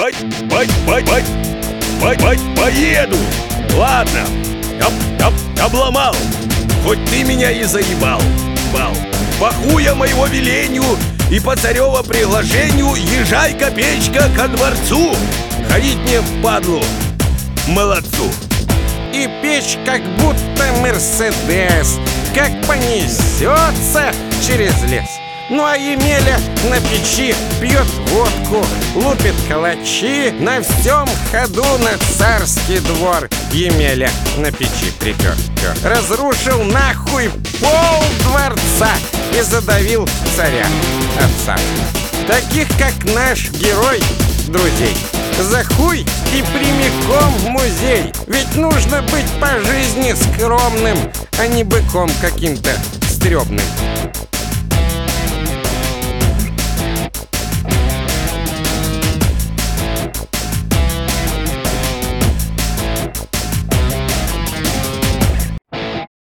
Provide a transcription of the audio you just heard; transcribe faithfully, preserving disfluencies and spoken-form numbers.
по, по, по, по, по, по, поеду. Ладно, об, об, обломал. Хоть ты меня и заебал. Бал. По хуя моего велению и по царево приглашению езжай, копеечка, ко дворцу. Ходить мне в падлу, молодцу. И печь как будто Мерседес, как понесется через лес. Ну а Емеля на печи пьет водку, лупит калачи, на всем ходу на царский двор Емеля на печи припер. Разрушил нахуй пол дворца и задавил царя отца. Таких, как наш герой, друзей, за хуй и прямиком в музей. Ведь нужно быть по жизни скромным, а не быком каким-то стрёмным.